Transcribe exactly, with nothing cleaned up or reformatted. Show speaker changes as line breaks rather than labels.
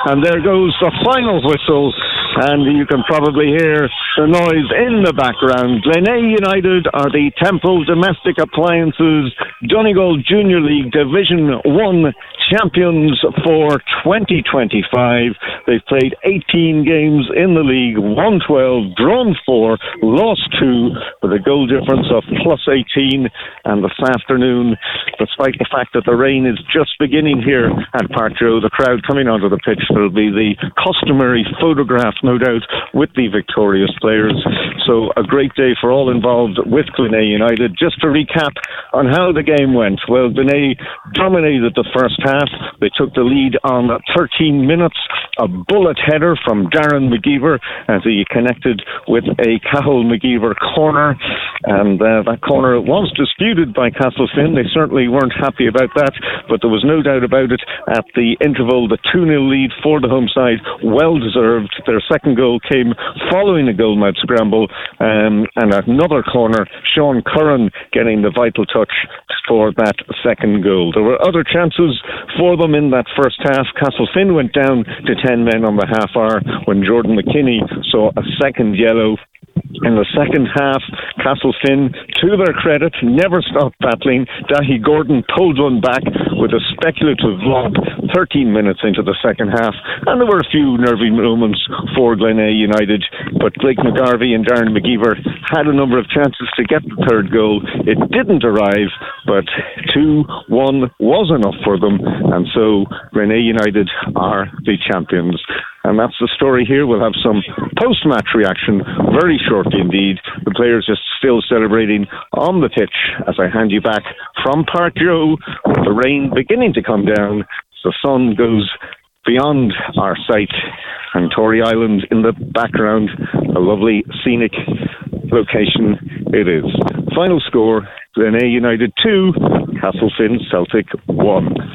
And there goes the final whistle, and you can probably hear the noise in the background. Glenay United are the Temple Domestic Appliances Donegal Junior League Division one champions for twenty twenty-five. They've played eighteen games in the league, won twelve, drawn four, lost two, with a goal difference of plus eighteen. And this afternoon, despite the fact that the rain is just beginning here at Park Joe, the crowd coming onto the pitch, there'll be the customary photograph, no doubt, with the victorious players. So a great day for all involved with Glenay United. Just to recap on how the game went. Well, Glenay dominated the first half. They took the lead on thirteen minutes. A bullet header from Darren McGeever as he connected with a Cathal McGeever corner. And uh, that corner was disputed by Castlefin. They certainly weren't happy about that, but there was no doubt about it. At the interval, the two nil lead for the home side, well deserved. Their second goal came following a goal mouth scramble, um, and another corner, Sean Curran getting the vital touch for that second goal. There were other chances for them in that first half. Castlefin went down to ten men on the half hour when Jordan McKinney saw a second yellow. In the second half, Castlefin, to their credit, never stopped battling. Dahi Gordon pulled one back with a speculative lob thirteen minutes into the second half, and there were a few nervy moments for Glenay United, but Blake McGarvey and Darren McGeever had a number of chances to get the third goal. It didn't arrive, but two one was enough for them, and so Glenay United are the champions. And that's the story here. We'll have some post-match reaction very shortly indeed. The players are still celebrating on the pitch as I hand you back from Park Joe, with the rain beginning to come down. The sun goes beyond our sight, and Tory Island in the background, a lovely scenic location it is. Final score, Glenay United two, Castlefin Celtic one.